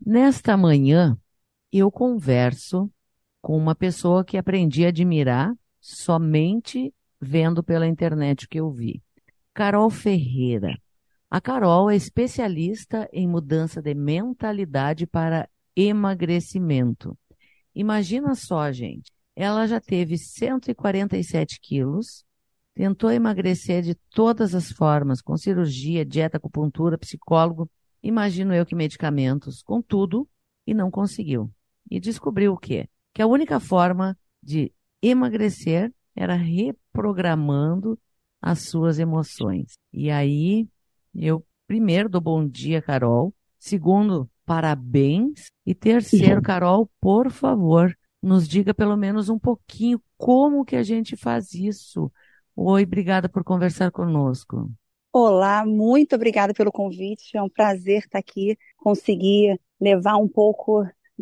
Nesta manhã, eu converso com uma pessoa que aprendi a admirar somente vendo pela internet o que eu vi. Carol Ferreira. A Carol é especialista em mudança de mentalidade para emagrecimento. Imagina só, gente. Ela já teve 147 quilos, tentou emagrecer de todas as formas, com cirurgia, dieta, acupuntura, psicólogo, imagino eu que medicamentos, com tudo, e não conseguiu. E descobriu o quê? Que a única forma de emagrecer era reprogramando as suas emoções. E aí, eu primeiro dou bom dia, Carol. Segundo, parabéns. E terceiro, Carol, por favor, nos diga pelo menos um pouquinho como que a gente faz isso. Oi, obrigada por conversar conosco. Olá, muito obrigada pelo convite. É um prazer estar aqui, conseguir levar um pouco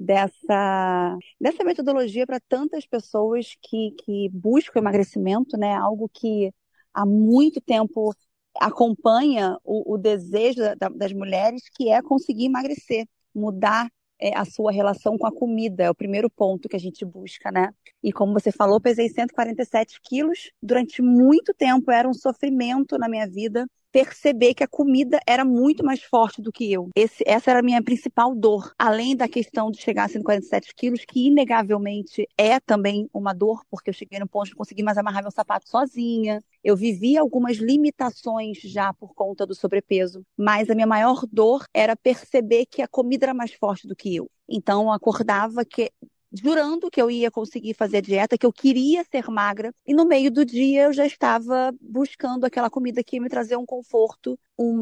dessa metodologia para tantas pessoas que buscam emagrecimento, né? Algo que há muito tempo acompanha o desejo das mulheres, que é conseguir emagrecer, mudar a sua relação com a comida. É o primeiro ponto que a gente busca, né? E como você falou, pesei 147 quilos. Durante muito tempo era um sofrimento na minha vida perceber que a comida era muito mais forte do que eu. Essa era a minha principal dor. Além da questão de chegar a 147 quilos, que inegavelmente é também uma dor, porque eu cheguei no ponto de conseguir mais amarrar meu sapato sozinha. Eu vivi algumas limitações já por conta do sobrepeso, mas a minha maior dor era perceber que a comida era mais forte do que eu. Então, eu acordava jurando que eu ia conseguir fazer a dieta, que eu queria ser magra, e no meio do dia eu já estava buscando aquela comida que ia me trazer um conforto,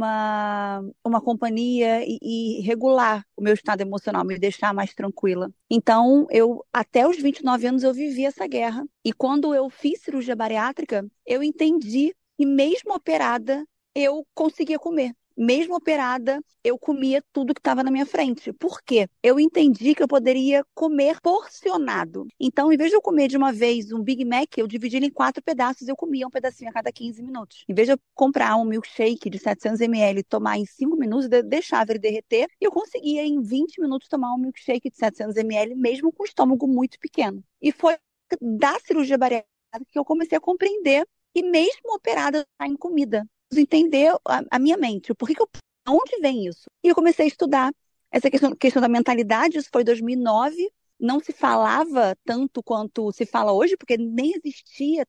uma companhia e regular o meu estado emocional, me deixar mais tranquila. Então, até os 29 anos eu vivi essa guerra, e quando eu fiz cirurgia bariátrica, eu entendi que mesmo operada, eu conseguia comer. Mesmo operada, eu comia tudo que estava na minha frente. Por quê? Eu entendi que eu poderia comer porcionado. Então, em vez de eu comer de uma vez um Big Mac, eu dividi ele em 4 pedaços, eu comia um pedacinho a cada 15 minutos. Em vez de eu comprar um milkshake de 700 ml e tomar em 5 minutos, eu deixava ele derreter, e eu conseguia em 20 minutos tomar um milkshake de 700 ml, mesmo com o estômago muito pequeno. E foi da cirurgia bariátrica que eu comecei a compreender que mesmo operada em comida, entender a minha mente, o porquê que eu, onde vem isso? E eu comecei a estudar essa questão da mentalidade, isso foi em 2009, não se falava tanto quanto se fala hoje, porque nem existia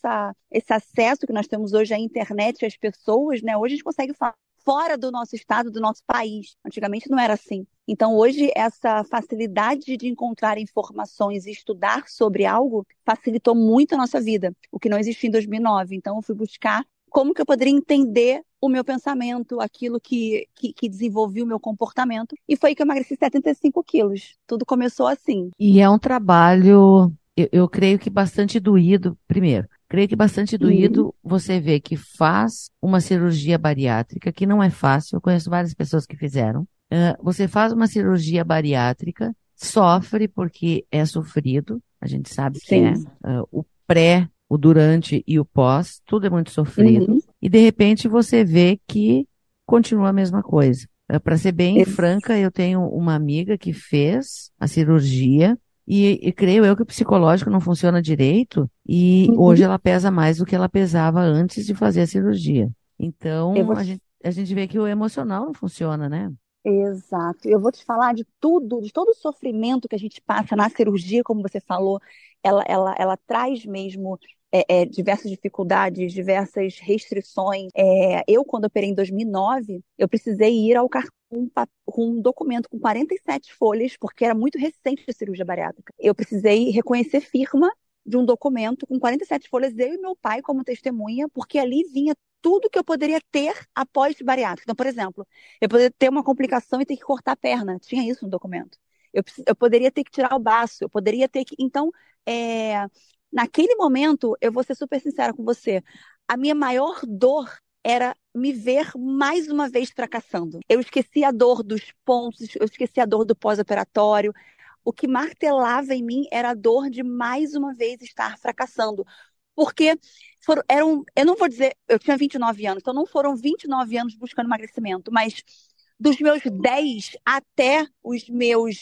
esse acesso que nós temos hoje à internet, às pessoas, né? Hoje a gente consegue falar fora do nosso estado, do nosso país. Antigamente não era assim. Então, hoje, essa facilidade de encontrar informações e estudar sobre algo facilitou muito a nossa vida, o que não existia em 2009. Então, eu fui buscar como que eu poderia entender o meu pensamento, aquilo que desenvolvia o meu comportamento. E foi que eu emagreci 75 quilos. Tudo começou assim. E é um trabalho, eu creio que bastante doído, primeiro. Creio que bastante Uhum. doído você vê que faz uma cirurgia bariátrica, que não é fácil, eu conheço várias pessoas que fizeram. Você faz uma cirurgia bariátrica, sofre porque é sofrido, a gente sabe que é. Sim. O pré, o durante e o pós, tudo é muito sofrido. Uhum. E de repente você vê que continua a mesma coisa. Para ser bem franca, eu tenho uma amiga que fez a cirurgia e creio eu que o psicológico não funciona direito e hoje Uhum. ela pesa mais do que ela pesava antes de fazer a cirurgia. Eu Então, vou a gente vê que o emocional não funciona, né? Exato. Eu vou te falar de tudo, de todo o sofrimento que a gente passa na cirurgia, como você falou, ela traz mesmo diversas dificuldades, diversas restrições. Eu, quando operei em 2009, eu precisei ir ao cartão com um documento com 47 folhas, porque era muito recente a cirurgia bariátrica. Eu precisei reconhecer firma de um documento com 47 folhas, eu e meu pai como testemunha, porque ali vinha tudo que eu poderia ter após bariátrica. Então, por exemplo, eu poderia ter uma complicação e ter que cortar a perna. Tinha isso no documento. Eu poderia ter que tirar o baço. Eu poderia ter que. Então, é, naquele momento, eu vou ser super sincera com você. A minha maior dor era me ver mais uma vez fracassando. Eu esqueci a dor dos pontos, eu esqueci a dor do pós-operatório. O que martelava em mim era a dor de mais uma vez estar fracassando. Porque eu não vou dizer, eu tinha 29 anos, então não foram 29 anos buscando emagrecimento, mas Dos meus 10 até os meus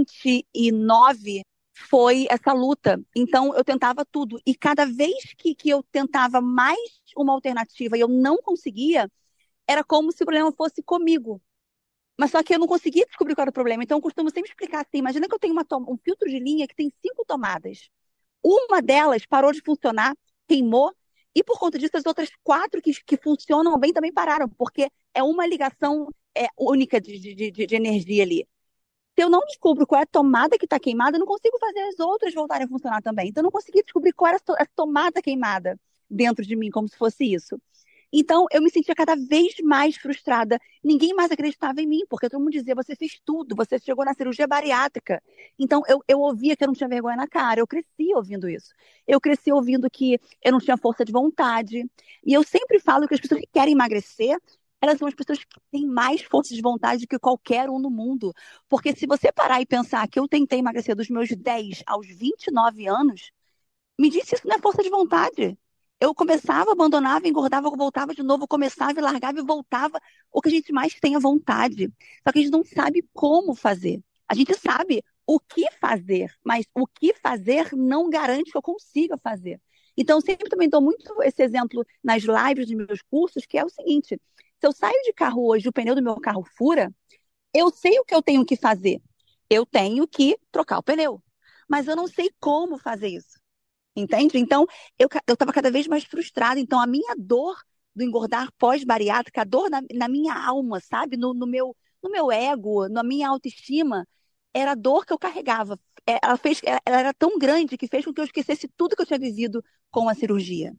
29 foi essa luta. Então, eu tentava tudo. E cada vez que eu tentava mais uma alternativa e eu não conseguia, era como se o problema fosse comigo. Mas só que eu não conseguia descobrir qual era o problema. Então, eu costumo sempre explicar assim: imagina que eu tenho um filtro de linha que tem 5 tomadas. Uma delas parou de funcionar, queimou, e por conta disso, as outras 4 que funcionam bem também pararam, porque é uma ligação única de energia ali. Se eu não descubro qual é a tomada que está queimada, eu não consigo fazer as outras voltarem a funcionar também. Então, eu não consegui descobrir qual era a tomada queimada dentro de mim, como se fosse isso. Então, eu me sentia cada vez mais frustrada. Ninguém mais acreditava em mim, porque todo mundo dizia: você fez tudo, você chegou na cirurgia bariátrica. Então, eu ouvia que eu não tinha vergonha na cara. Eu cresci ouvindo isso. Eu cresci ouvindo que eu não tinha força de vontade. E eu sempre falo que as pessoas que querem emagrecer, elas são as pessoas que têm mais força de vontade do que qualquer um no mundo. Porque se você parar e pensar que eu tentei emagrecer dos meus 10 aos 29 anos, me disse: isso não é força de vontade. Eu começava, abandonava, engordava, voltava de novo, começava e largava e voltava. O que a gente mais tem é vontade. Só que a gente não sabe como fazer. A gente sabe o que fazer, mas o que fazer não garante que eu consiga fazer. Então, eu sempre também dou muito esse exemplo nas lives dos meus cursos, que é o seguinte: se eu saio de carro hoje e o pneu do meu carro fura, eu sei o que eu tenho que fazer. Eu tenho que trocar o pneu. Mas eu não sei como fazer isso. Entende? Então, eu estava cada vez mais frustrada. Então, a minha dor do engordar pós-bariátrica, a dor na minha alma, sabe? No meu ego, na minha autoestima, era a dor que eu carregava. Ela era tão grande que fez com que eu esquecesse tudo que eu tinha vivido com a cirurgia.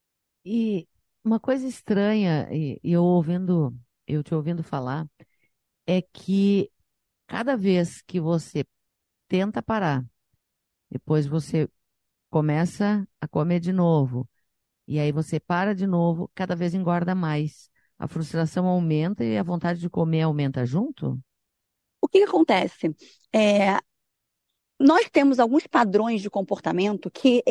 E uma coisa estranha, e eu te ouvindo falar, é que cada vez que você tenta parar, depois você começa a comer de novo, e aí você para de novo, cada vez engorda mais. A frustração aumenta e a vontade de comer aumenta junto? O que que acontece? É, nós temos alguns padrões de comportamento que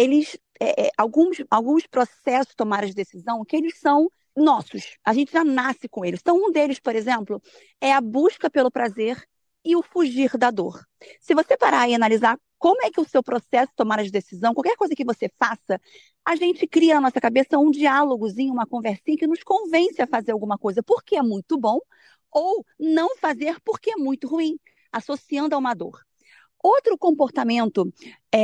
alguns processos de tomar de decisão que eles são nossos. A gente já nasce com eles. Então, um deles, por exemplo, é a busca pelo prazer e o fugir da dor. Se você parar e analisar como é que o seu processo de tomar de decisão, qualquer coisa que você faça, a gente cria na nossa cabeça um diálogozinho, uma conversinha que nos convence a fazer alguma coisa porque é muito bom ou não fazer porque é muito ruim, associando a uma dor. Outro comportamento,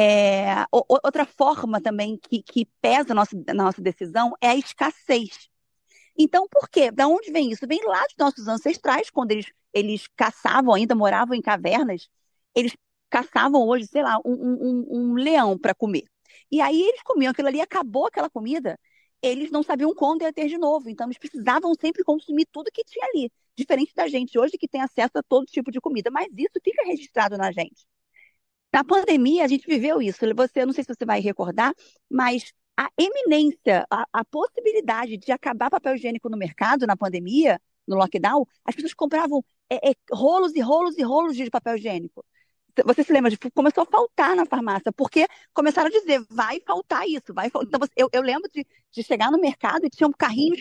outra forma também que pesa na nossa decisão é a escassez. Então, por quê? Da onde vem isso? Vem lá dos nossos ancestrais, quando eles caçavam, ainda moravam em cavernas, eles caçavam hoje, sei lá, um leão para comer. E aí eles comiam aquilo ali, acabou aquela comida, eles não sabiam quando ia ter de novo. Então, eles precisavam sempre consumir tudo que tinha ali. Diferente da gente hoje, que tem acesso a todo tipo de comida. Mas isso fica registrado na gente. Na pandemia, a gente viveu isso. Você, não sei se você vai recordar, mas a eminência, a possibilidade de acabar papel higiênico no mercado na pandemia, no lockdown, as pessoas compravam rolos e rolos e rolos de papel higiênico. Você se lembra? Começou a faltar na farmácia, porque começaram a dizer: vai faltar isso, vai faltar. Então, eu lembro de chegar no mercado e tinham carrinhos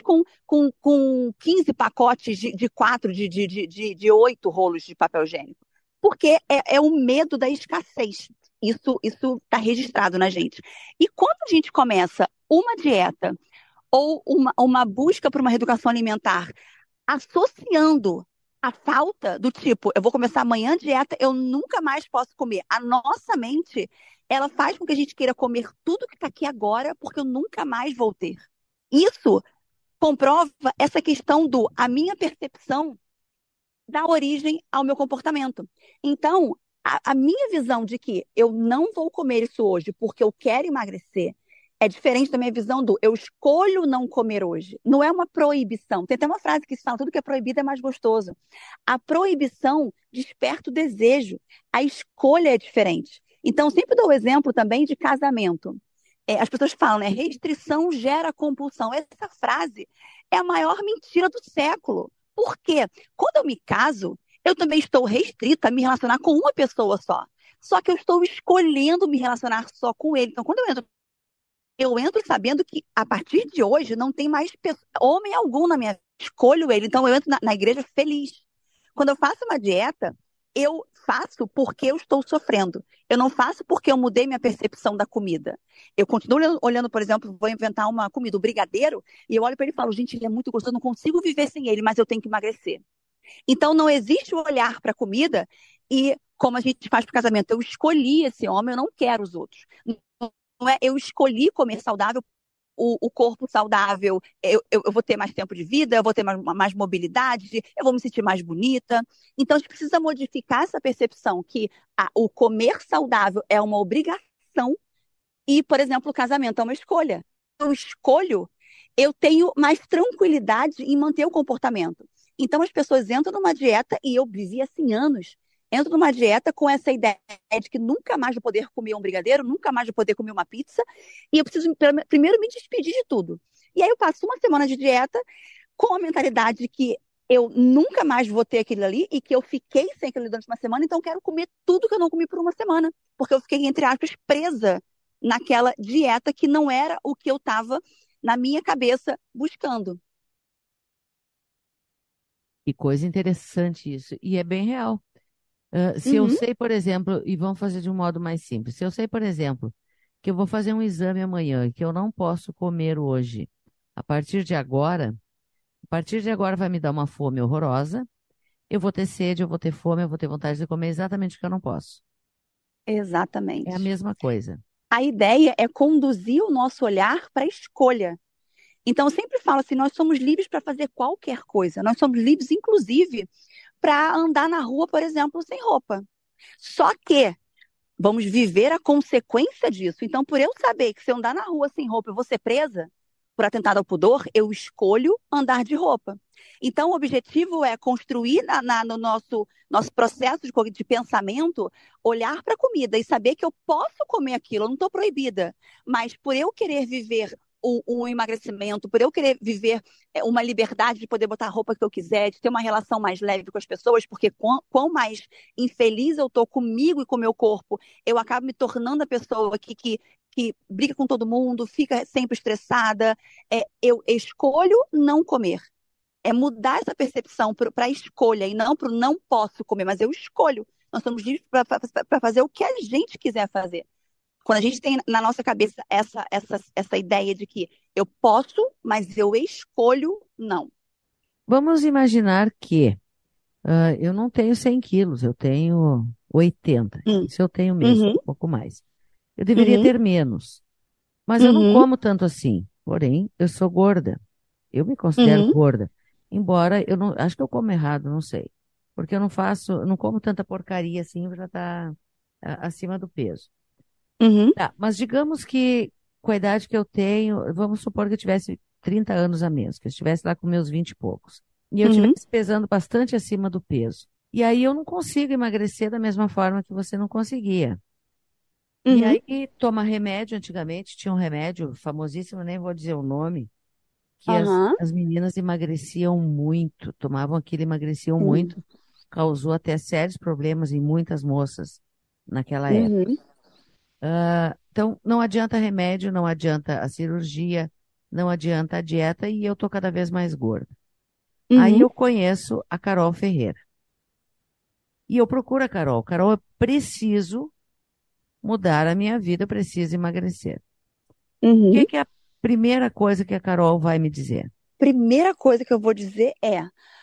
com 15 pacotes de 4, de 8 rolos de papel higiênico. Porque é o medo da escassez. Isso está registrado na gente. E quando a gente começa uma dieta ou uma busca por uma reeducação alimentar associando a falta do tipo: eu vou começar amanhã a dieta, eu nunca mais posso comer. A nossa mente, ela faz com que a gente queira comer tudo que está aqui agora, porque eu nunca mais vou ter. Isso comprova essa questão do a minha percepção dá origem ao meu comportamento. Então, a minha visão de que eu não vou comer isso hoje porque eu quero emagrecer é diferente da minha visão do eu escolho não comer hoje. Não é uma proibição. Tem até uma frase que se fala: tudo que é proibido é mais gostoso. A proibição desperta o desejo. A escolha é diferente. Então, sempre dou o exemplo também de casamento. As pessoas falam, né? Restrição gera compulsão. Essa frase é a maior mentira do século. Por quê? Quando eu me caso, eu também estou restrita a me relacionar com uma pessoa só. Só que eu estou escolhendo me relacionar só com ele. Então, quando eu entro sabendo que a partir de hoje não tem mais homem algum na minha vida. Escolho ele. Então, eu entro na igreja feliz. Quando eu faço uma dieta, eu faço porque eu estou sofrendo. Eu não faço porque eu mudei minha percepção da comida. Eu continuo olhando, por exemplo, vou inventar uma comida, o brigadeiro, e eu olho para ele e falo, gente, ele é muito gostoso, eu não consigo viver sem ele, mas eu tenho que emagrecer. Então não existe o olhar para a comida e como a gente faz para o casamento, eu escolhi esse homem, eu não quero os outros. Não é, eu escolhi comer saudável, o corpo saudável, eu vou ter mais tempo de vida, eu vou ter mais mobilidade, eu vou me sentir mais bonita. Então, a gente precisa modificar essa percepção que o comer saudável é uma obrigação e, por exemplo, o casamento é uma escolha. Eu escolho, eu tenho mais tranquilidade em manter o comportamento. Então, as pessoas entram numa dieta, e eu vivi assim anos, entro numa dieta com essa ideia de que nunca mais vou poder comer um brigadeiro, nunca mais vou poder comer uma pizza, e eu preciso primeiro me despedir de tudo. E aí eu passo uma semana de dieta com a mentalidade de que eu nunca mais vou ter aquilo ali e que eu fiquei sem aquilo ali durante uma semana, então eu quero comer tudo que eu não comi por uma semana, porque eu fiquei, entre aspas, presa naquela dieta que não era o que eu estava na minha cabeça buscando. Que coisa interessante isso. E é bem real. Se eu Uhum, sei, por exemplo, e vamos fazer de um modo mais simples, se eu sei, por exemplo, que eu vou fazer um exame amanhã e que eu não posso comer hoje, a partir de agora, a partir de agora vai me dar uma fome horrorosa, eu vou ter sede, eu vou ter fome, eu vou ter vontade de comer exatamente o que eu não posso. É a exatamente. mesma coisa. A ideia é conduzir o nosso olhar para a escolha. Então, eu sempre falo assim: nós somos livres para fazer qualquer coisa. Nós somos livres, inclusive, para andar na rua, por exemplo, sem roupa. Só que vamos viver a consequência disso. Então, por eu saber que se eu andar na rua sem roupa eu vou ser presa por atentado ao pudor, eu escolho andar de roupa. Então, o objetivo é construir no nosso processo de pensamento, olhar para a comida e saber que eu posso comer aquilo, eu não estou proibida. Mas por eu querer viver o emagrecimento, por eu querer viver uma liberdade de poder botar a roupa que eu quiser, de ter uma relação mais leve com as pessoas, porque quão mais infeliz eu estou comigo e com o meu corpo, eu acabo me tornando a pessoa que briga com todo mundo, fica sempre estressada. Eu escolho não comer. É mudar essa percepção para a escolha e não para o não posso comer, mas eu escolho. Nós somos livres para fazer o que a gente quiser fazer. Quando a gente tem na nossa cabeça essa ideia de que eu posso, mas eu escolho não. Vamos imaginar que eu não tenho 100 quilos, eu tenho 80. Hum, Isso eu tenho mesmo, uhum, um pouco mais. Eu deveria uhum, ter menos, mas eu não uhum, como tanto assim. Porém, eu sou gorda. Eu me considero uhum, gorda. Embora eu não, acho que eu como errado, não sei. Porque eu não como tanta porcaria assim, já está acima do peso. uhum, Tá, mas digamos que com a idade que eu tenho, vamos supor que eu tivesse 30 anos a menos, que eu estivesse lá com meus 20 e poucos. E eu uhum, estivesse pesando bastante acima do peso. E aí eu não consigo emagrecer da mesma forma que você não conseguia. E uhum, aí toma remédio, antigamente tinha um remédio famosíssimo, nem vou dizer o nome, que aham, as meninas emagreciam muito, tomavam aquilo e emagreciam uhum, muito, causou até sérios problemas em muitas moças naquela época. uhum, Então, não adianta remédio, não adianta a cirurgia, não adianta a dieta e eu tô cada vez mais gorda. Aí uhum, eu conheço a Carol Ferreira. E eu procuro a Carol. Carol, eu preciso mudar a minha vida, eu preciso emagrecer. O que uhum. que é a primeira coisa que a Carol vai me dizer? Primeira coisa que eu vou dizer é: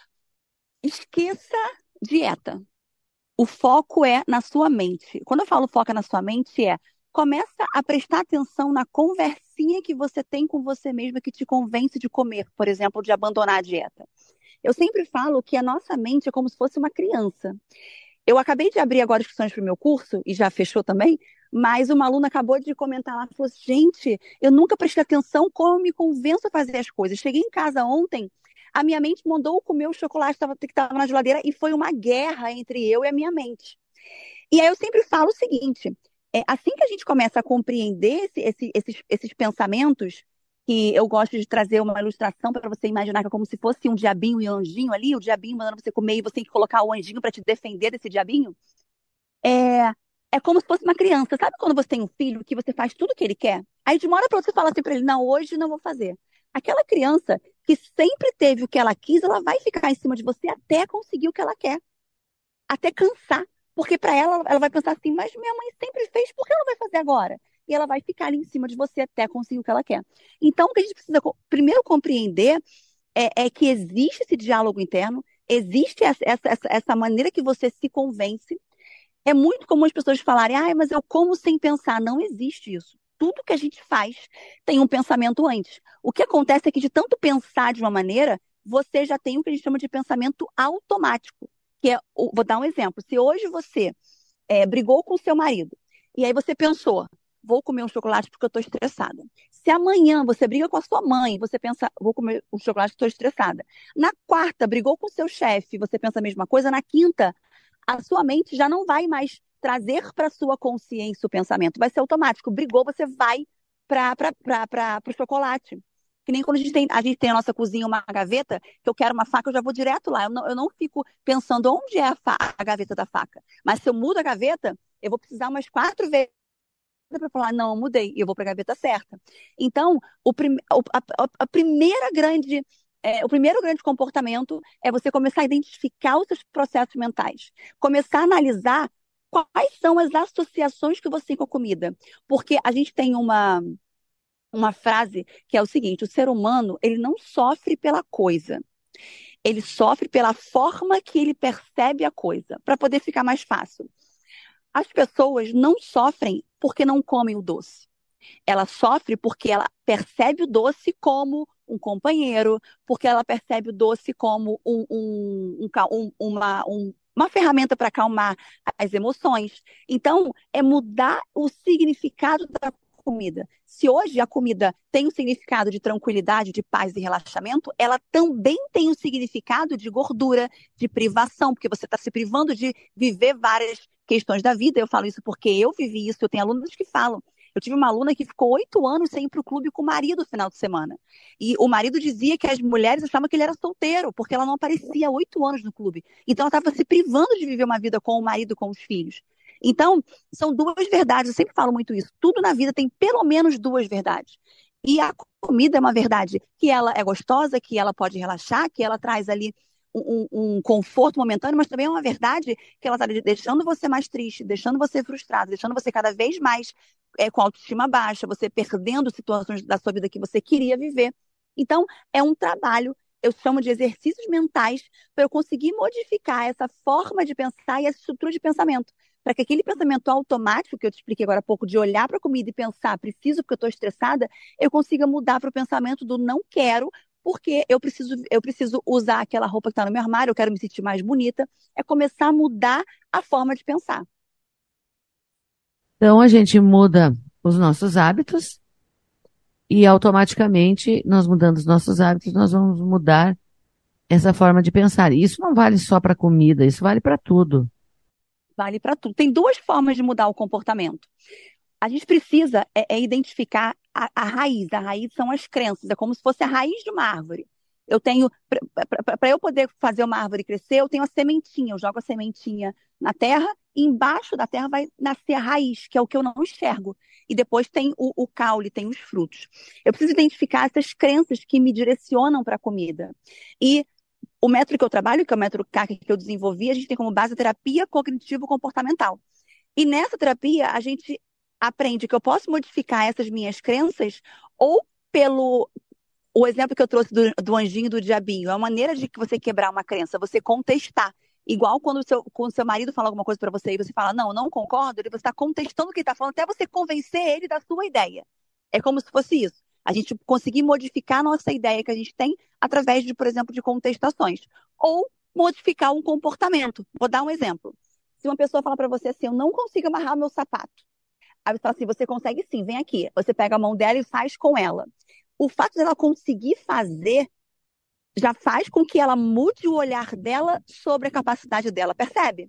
esqueça dieta. O foco é na sua mente. Quando eu falo foco é na sua mente, começa a prestar atenção na conversinha que você tem com você mesma que te convence de comer, por exemplo, de abandonar a dieta. Eu sempre falo que a nossa mente é como se fosse uma criança. Eu acabei de abrir agora inscrições para o meu curso, e já fechou também, mas uma aluna acabou de comentar lá, falou: gente, eu nunca prestei atenção como eu me convenço a fazer as coisas. Cheguei em casa ontem, a minha mente mandou comer o chocolate que estava na geladeira e foi uma guerra entre eu e a minha mente. E aí eu sempre falo o seguinte: assim que a gente começa a compreender esses pensamentos, que eu gosto de trazer uma ilustração para você imaginar que é como se fosse um diabinho e um anjinho ali, o diabinho mandando você comer e você tem que colocar o anjinho para te defender desse diabinho. É, é como se fosse uma criança. Sabe quando você tem um filho que você faz tudo o que ele quer? Aí de uma hora para outra você fala assim para ele: não, hoje não vou fazer. Aquela criança que sempre teve o que ela quis, ela vai ficar em cima de você até conseguir o que ela quer, até cansar. Porque para ela vai pensar assim, mas minha mãe sempre fez, por que ela vai fazer agora? E ela vai ficar ali em cima de você até conseguir o que ela quer. Então, o que a gente precisa primeiro compreender é que existe esse diálogo interno, existe essa maneira que você se convence. É muito comum as pessoas falarem, ah, mas eu como sem pensar. Não existe isso. Tudo que a gente faz tem um pensamento antes. O que acontece é que de tanto pensar de uma maneira, você já tem o que a gente chama de pensamento automático. Vou dar um exemplo. Se hoje você brigou com o seu marido, e aí você pensou, vou comer um chocolate porque eu estou estressada. Se amanhã você briga com a sua mãe, você pensa, vou comer um chocolate porque estou estressada. Na quarta, brigou com o seu chefe, você pensa a mesma coisa. Na quinta, a sua mente já não vai mais trazer para a sua consciência o pensamento. Vai ser automático. Brigou, você vai para o chocolate. Que nem quando a gente tem a nossa cozinha, uma gaveta, que eu quero uma faca, eu já vou direto lá. Eu não fico pensando onde é a gaveta da faca. Mas se eu mudo a gaveta, eu vou precisar umas 4 vezes para falar, não, eu mudei, e eu vou para a gaveta certa. Então, a primeira grande o primeiro grande comportamento é você começar a identificar os seus processos mentais. Começar a analisar quais são as associações que você tem com a comida. Porque a gente tem uma frase que é o seguinte: o ser humano, ele não sofre pela coisa. Ele sofre pela forma que ele percebe a coisa, para poder ficar mais fácil. As pessoas não sofrem porque não comem o doce. Ela sofre porque ela percebe o doce como um companheiro, porque ela percebe o doce como uma ferramenta para acalmar as emoções. Então, é mudar o significado da comida. Se hoje a comida tem um significado de tranquilidade, de paz e relaxamento, ela também tem um significado de gordura, de privação, porque você está se privando de viver várias questões da vida. Eu falo isso porque eu vivi isso, eu tenho alunos que falam. Eu tive uma aluna que ficou 8 anos sem ir para o clube com o marido no final de semana. E o marido dizia que as mulheres achavam que ele era solteiro, porque ela não aparecia há 8 anos no clube. Então ela estava se privando de viver uma vida com o marido, com os filhos. Então, são duas verdades, eu sempre falo muito isso. Tudo na vida tem pelo menos duas verdades. E a comida é uma verdade que ela é gostosa, que ela pode relaxar, que ela traz ali um conforto momentâneo, mas também é uma verdade que ela está deixando você mais triste, deixando você frustrado, deixando você cada vez mais com a autoestima baixa, você perdendo situações da sua vida que você queria viver. Então, é um trabalho, eu chamo de exercícios mentais, para eu conseguir modificar essa forma de pensar e essa estrutura de pensamento. Para que aquele pensamento automático que eu te expliquei agora há pouco, de olhar para a comida e pensar, preciso porque eu estou estressada, eu consiga mudar para o pensamento do não quero, porque eu preciso usar aquela roupa que está no meu armário, eu quero me sentir mais bonita. É começar a mudar a forma de pensar. Então a gente muda os nossos hábitos e automaticamente, nós mudando os nossos hábitos, nós vamos mudar essa forma de pensar. E isso não vale só para comida, isso vale para tudo. Vale para tudo. Tem duas formas de mudar o comportamento. A gente precisa identificar a raiz. A raiz são as crenças, é como se fosse a raiz de uma árvore. Eu tenho, para eu poder fazer uma árvore crescer, eu tenho a sementinha, eu jogo a sementinha na terra, e embaixo da terra vai nascer a raiz, que é o que eu não enxergo. E depois tem o caule, tem os frutos. Eu preciso identificar essas crenças que me direcionam para a comida. E o método que eu trabalho, que é o método CAC que eu desenvolvi, a gente tem como base a terapia cognitivo-comportamental. E nessa terapia, a gente aprende que eu posso modificar essas minhas crenças ou pelo o exemplo que eu trouxe do anjinho e do diabinho. É uma maneira de que você quebrar uma crença, você contestar. Igual quando o seu marido fala alguma coisa para você e você fala, não, eu não concordo, você está contestando o que ele está falando até você convencer ele da sua ideia. É como se fosse isso. A gente conseguir modificar a nossa ideia que a gente tem através de, por exemplo, de contestações. Ou modificar um comportamento. Vou dar um exemplo. Se uma pessoa fala para você assim, eu não consigo amarrar o meu sapato. Aí você fala assim, você consegue sim, vem aqui. Você pega a mão dela e faz com ela. O fato dela conseguir fazer já faz com que ela mude o olhar dela sobre a capacidade dela, percebe?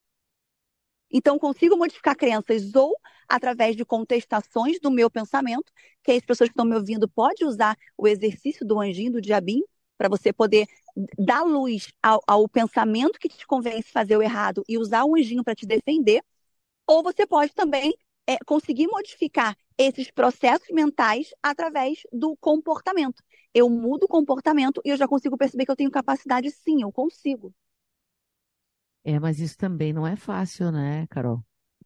Então, consigo modificar crenças ou através de contestações do meu pensamento, que as pessoas que estão me ouvindo podem usar o exercício do anjinho, do diabinho, para você poder dar luz ao pensamento que te convence a fazer o errado e usar o anjinho para te defender. Ou você pode também conseguir modificar esses processos mentais através do comportamento. Eu mudo o comportamento e eu já consigo perceber que eu tenho capacidade, sim, eu consigo. É, mas isso também não é fácil, né, Carol?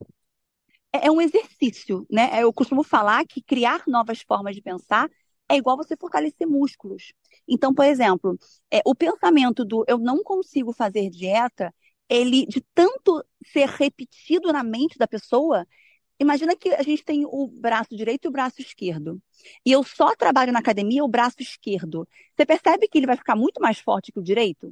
É um exercício, né? Eu costumo falar que criar novas formas de pensar é igual você fortalecer músculos. Então, por exemplo, o pensamento do eu não consigo fazer dieta, ele, de tanto ser repetido na mente da pessoa, imagina que a gente tem o braço direito e o braço esquerdo. E eu só trabalho na academia o braço esquerdo. Você percebe que ele vai ficar muito mais forte que o direito?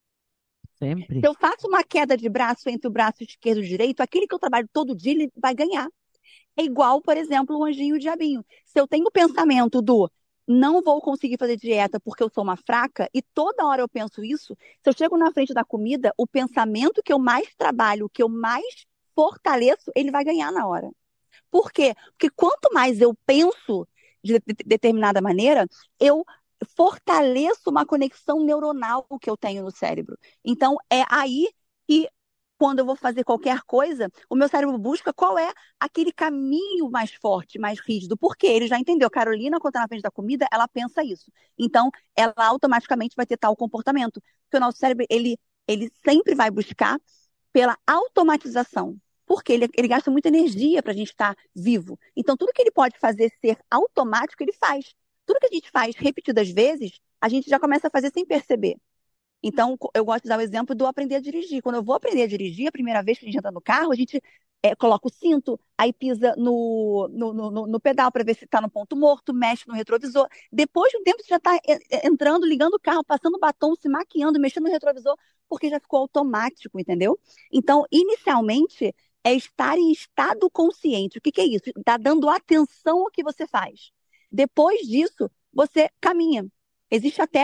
Se Sempre. eu faço uma queda de braço entre o braço esquerdo e o direito, aquele que eu trabalho todo dia, ele vai ganhar. É igual, por exemplo, o anjinho e o diabinho. Se eu tenho o pensamento do não vou conseguir fazer dieta porque eu sou uma fraca, e toda hora eu penso isso, se eu chego na frente da comida, o pensamento que eu mais trabalho, que eu mais fortaleço, ele vai ganhar na hora. Por quê? Porque quanto mais eu penso de determinada maneira, eu fortaleço uma conexão neuronal que eu tenho no cérebro. Então, é aí que, quando eu vou fazer qualquer coisa, o meu cérebro busca qual é aquele caminho mais forte, mais rígido. Porque ele já entendeu. Carolina, quando está na frente da comida, ela pensa isso. Então, ela automaticamente vai ter tal comportamento. Porque o nosso cérebro, ele sempre vai buscar pela automatização. Porque ele gasta muita energia para a gente estar vivo. Então, tudo que ele pode fazer ser automático, ele faz. Tudo que a gente faz repetidas vezes, a gente já começa a fazer sem perceber. Então, eu gosto de dar o exemplo do aprender a dirigir. Quando eu vou aprender a dirigir, a primeira vez que a gente entra no carro, a gente coloca o cinto, aí pisa no pedal para ver se está no ponto morto, mexe no retrovisor. Depois de um tempo, você já está entrando, ligando o carro, passando o batom, se maquiando, mexendo no retrovisor, porque já ficou automático, entendeu? Então, inicialmente, é estar em estado consciente. O que que é isso? Está dando atenção ao que você faz. Depois disso, você caminha. Existe até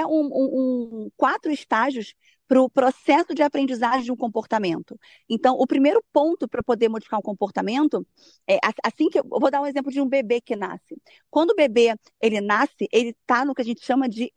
4 estágios para o processo de aprendizagem de um comportamento. Então, o primeiro ponto para poder modificar um comportamento é assim que eu vou dar um exemplo de um bebê que nasce. Quando o bebê ele nasce, ele está no que a gente chama de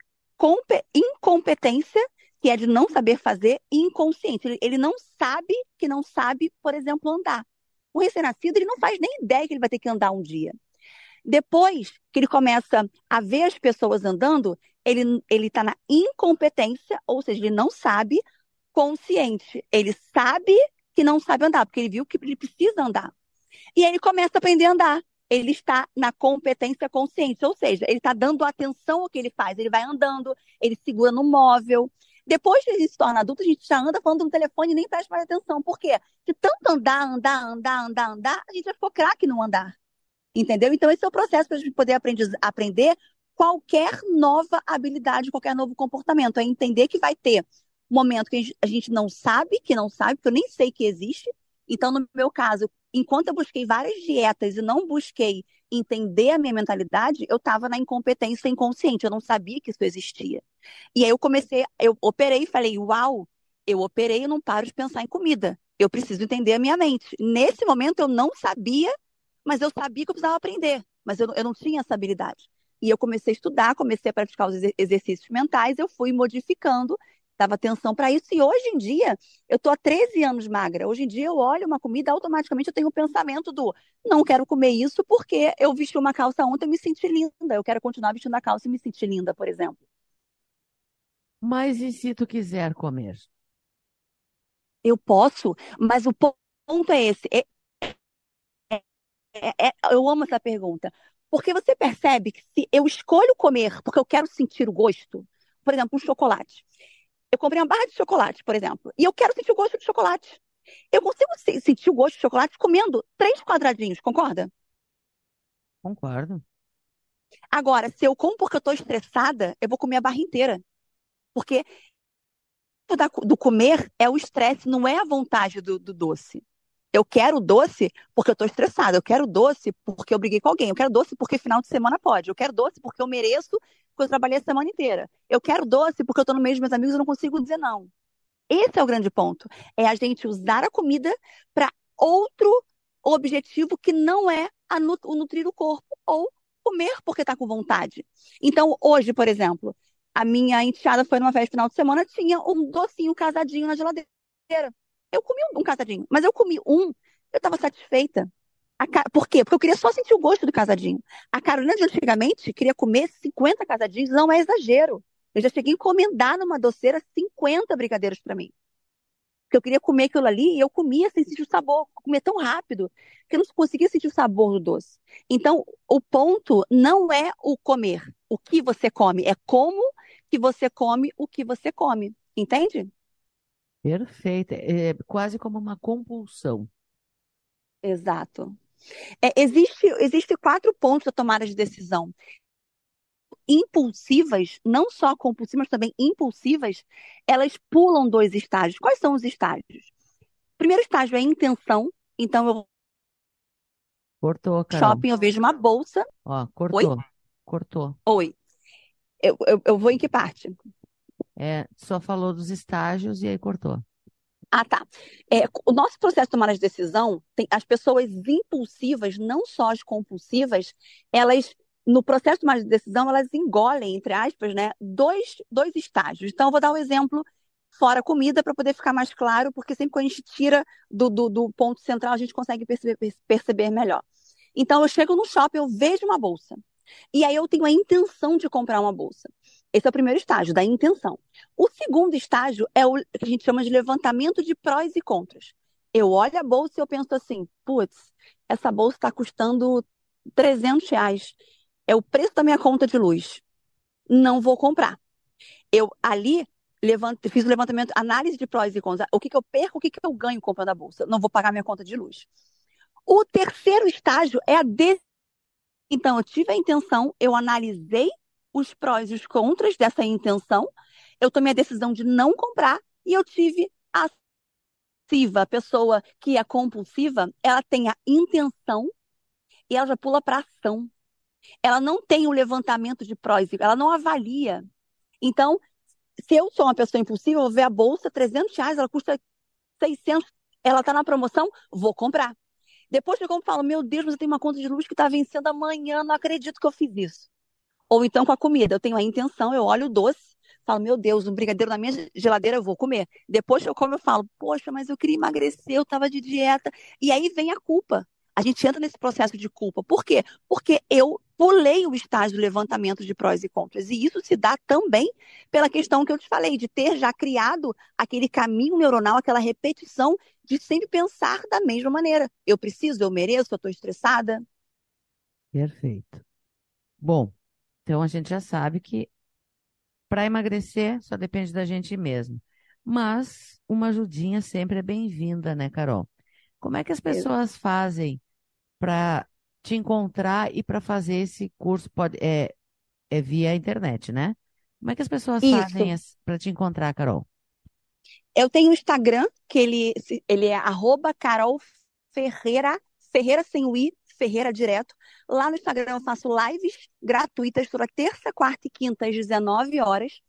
incompetência, que é de não saber fazer, e inconsciente. Ele não sabe que não sabe, por exemplo, andar. O recém-nascido ele não faz nem ideia que ele vai ter que andar um dia. Depois que ele começa a ver as pessoas andando, ele está na incompetência, ou seja, ele não sabe, consciente. Ele sabe que não sabe andar, porque ele viu que ele precisa andar. E aí ele começa a aprender a andar. Ele está na competência consciente, ou seja, ele está dando atenção ao que ele faz. Ele vai andando, ele segura no móvel. Depois que ele se torna adulto, a gente já anda falando no telefone e nem presta mais atenção. Por quê? De tanto andar, a gente já ficou craque no andar. Entendeu? Então, esse é o processo para a gente poder aprender qualquer nova habilidade, qualquer novo comportamento. É entender que vai ter um momento que a gente não sabe, que não sabe, porque eu nem sei que existe. Então, no meu caso, enquanto eu busquei várias dietas e não busquei entender a minha mentalidade, eu estava na incompetência inconsciente, eu não sabia que isso existia. E aí eu operei e falei, uau, eu operei e não paro de pensar em comida. Eu preciso entender a minha mente. Nesse momento, eu não sabia, mas eu sabia que eu precisava aprender, mas eu não tinha essa habilidade. E eu comecei a estudar, comecei a praticar os exercícios mentais, eu fui modificando, dava atenção para isso, e hoje em dia, eu estou há 13 anos magra. Hoje em dia, eu olho uma comida, automaticamente eu tenho o pensamento do não quero comer isso porque eu vesti uma calça ontem e me senti linda. Eu quero continuar vestindo a calça e me sentir linda, por exemplo. Mas e se tu quiser comer? Eu posso, mas o ponto é esse. Eu amo essa pergunta. Porque você percebe que se eu escolho comer porque eu quero sentir o gosto, por exemplo, um chocolate. Eu comprei uma barra de chocolate, por exemplo, e eu quero sentir o gosto de chocolate. Eu consigo sentir o gosto de chocolate comendo 3 quadradinhos, concorda? Concordo. Agora, se eu como porque eu estou estressada, eu vou comer a barra inteira. Porque do comer é o estresse, não é a vontade do doce. Eu quero doce porque eu estou estressada. Eu quero doce porque eu briguei com alguém. Eu quero doce porque final de semana pode. Eu quero doce porque eu mereço, porque eu trabalhei a semana inteira. Eu quero doce porque eu estou no meio dos meus amigos e eu não consigo dizer não. Esse é o grande ponto. É a gente usar a comida para outro objetivo que não é o nutrir o corpo ou comer porque está com vontade. Então, hoje, por exemplo, a minha enteada foi numa festa final de semana, tinha um docinho casadinho na geladeira. Eu comi um casadinho, mas eu comi um, eu estava satisfeita. Por quê? Porque eu queria só sentir o gosto do casadinho. A Carolina de antigamente queria comer 50 casadinhos, não é exagero. Eu já cheguei a encomendar numa doceira 50 brigadeiros para mim. Porque eu queria comer aquilo ali e eu comia sem sentir o sabor. Comia tão rápido que eu não conseguia sentir o sabor do doce. Então, o ponto não é o comer, o que você come, é como que você come o que você come. Entende? Perfeito. É quase como uma compulsão. Exato. Existe 4 pontos da tomada de decisão. Impulsivas, não só compulsivas, mas também impulsivas, elas pulam 2 estágios. Quais são os estágios? O primeiro estágio é a intenção. Então, eu vou Cortou, no Carol. shopping, eu vejo uma bolsa. Ó, Oi? cortou. Cortou. Oi. Eu vou em que parte? É, só falou dos estágios e aí cortou. Ah, tá. O nosso processo de tomada de decisão, as pessoas impulsivas, não só as compulsivas, elas, no processo de tomada de decisão, elas engolem, entre aspas, né, dois estágios. Então, eu vou dar um exemplo fora comida para poder ficar mais claro, porque sempre que a gente tira do ponto central, a gente consegue perceber melhor. Então, eu chego no shopping, eu vejo uma bolsa. E aí eu tenho a intenção de comprar uma bolsa. Esse é o primeiro estágio, da intenção. O segundo estágio é o que a gente chama de levantamento de prós e contras. Eu olho a bolsa e eu penso assim, putz, essa bolsa está custando R$ 300. É o preço da minha conta de luz. Não vou comprar. Eu ali fiz o levantamento, análise de prós e contras. O que que eu perco, o que que eu ganho comprando a bolsa? Não vou pagar minha conta de luz. O terceiro estágio é a decisão. Então, eu tive a intenção, eu analisei os prós e os contras dessa intenção, eu tomei a decisão de não comprar e eu tive a passiva, a pessoa que é compulsiva, ela tem a intenção e ela já pula para ação. Ela não tem o levantamento de prós, ela não avalia. Então, se eu sou uma pessoa impulsiva, eu vou ver a bolsa, R$ 300, ela custa 600, ela está na promoção, vou comprar. Depois que eu compro, eu falo, meu Deus, mas eu tenho uma conta de luz que está vencendo amanhã, não acredito que eu fiz isso. Ou então com a comida, eu tenho a intenção, eu olho o doce, falo, meu Deus, um brigadeiro na minha geladeira eu vou comer. Depois que eu como, eu falo, poxa, mas eu queria emagrecer, eu estava de dieta. E aí vem a culpa. A gente entra nesse processo de culpa. Por quê? Porque eu pulei o estágio do levantamento de prós e contras. E isso se dá também pela questão que eu te falei, de ter já criado aquele caminho neuronal, aquela repetição de sempre pensar da mesma maneira. Eu preciso, eu mereço, eu estou estressada. Perfeito. Bom, então a gente já sabe que para emagrecer só depende da gente mesmo. Mas uma ajudinha sempre é bem-vinda, né, Carol? Como é que as pessoas fazem para te encontrar e para fazer esse curso? É via internet, né? Como é que as pessoas Isso. fazem para te encontrar, Carol? Eu tenho um Instagram, que ele é @CarolFerreira, Ferreira sem o I, Ferreira direto. Lá no Instagram eu faço lives gratuitas toda terça, quarta e quinta às 19 horas.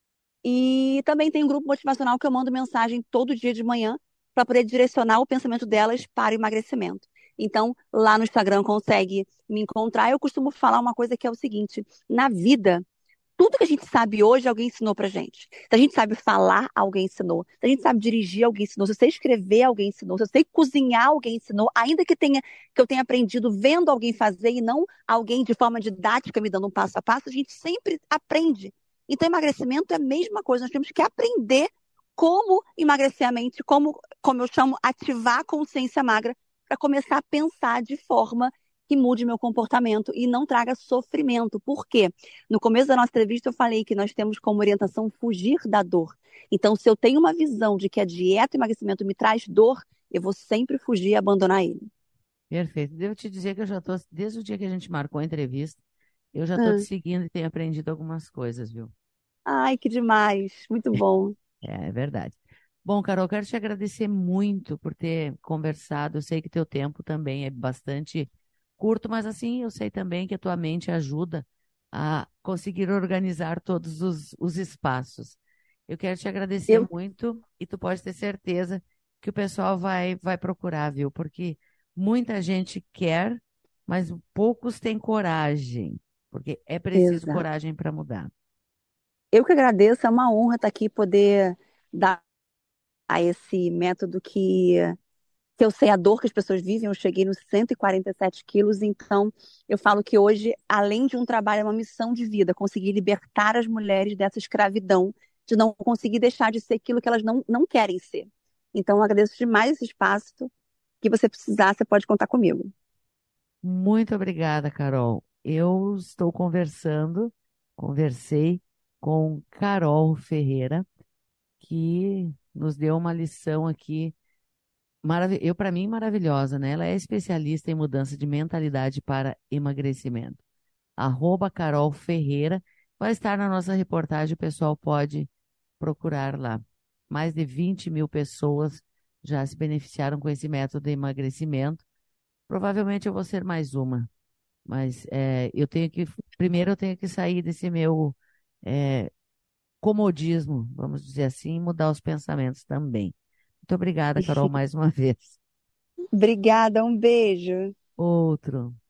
E também tem um grupo motivacional que eu mando mensagem todo dia de manhã para poder direcionar o pensamento delas para o emagrecimento. Então, lá no Instagram consegue me encontrar. Eu costumo falar uma coisa que é o seguinte: na vida, tudo que a gente sabe hoje, alguém ensinou pra gente. Se a gente sabe falar, alguém ensinou. Se a gente sabe dirigir, alguém ensinou. Se eu sei escrever, alguém ensinou. Se eu sei cozinhar, alguém ensinou. Ainda que eu tenha aprendido vendo alguém fazer e não alguém de forma didática me dando um passo a passo, a gente sempre aprende. Então, emagrecimento é a mesma coisa. Nós temos que aprender como emagrecer a mente, como eu chamo, ativar a consciência magra, para começar a pensar de forma que mude meu comportamento e não traga sofrimento. Por quê? No começo da nossa entrevista, eu falei que nós temos como orientação fugir da dor. Então, se eu tenho uma visão de que a dieta e o emagrecimento me traz dor, eu vou sempre fugir e abandonar ele. Perfeito. Devo te dizer que eu já estou, desde o dia que a gente marcou a entrevista, eu já estou te Ah, seguindo e tenho aprendido algumas coisas, viu? ai, que demais. Muito bom. É verdade. Bom, Carol, quero te agradecer muito por ter conversado. Eu sei que teu tempo também é bastante curto, mas assim, eu sei também que a tua mente ajuda a conseguir organizar todos os espaços. Eu quero te agradecer Eu, muito e tu pode ter certeza que o pessoal vai procurar, viu? Porque muita gente quer, mas poucos têm coragem, porque é preciso exato. coragem para mudar. Eu que agradeço, é uma honra estar aqui poder dar a esse método que que eu sei a dor que as pessoas vivem, eu cheguei nos 147 quilos, então eu falo que hoje, além de um trabalho, é uma missão de vida, conseguir libertar as mulheres dessa escravidão, de não conseguir deixar de ser aquilo que elas não querem ser. Então, eu agradeço demais esse espaço, que você precisar, você pode contar comigo. Muito obrigada, Carol. Eu estou conversei com Carol Ferreira, que nos deu uma lição aqui, para mim, maravilhosa, né? Ela é especialista em mudança de mentalidade para emagrecimento. @Carol Ferreira vai estar na nossa reportagem, o pessoal pode procurar lá. Mais de 20 mil pessoas já se beneficiaram com esse método de emagrecimento. Provavelmente eu vou ser mais uma. Mas primeiro eu tenho que sair desse meu é, comodismo, vamos dizer assim, e mudar os pensamentos também. Muito obrigada, Carol, mais uma vez. Obrigada, um beijo. Outro.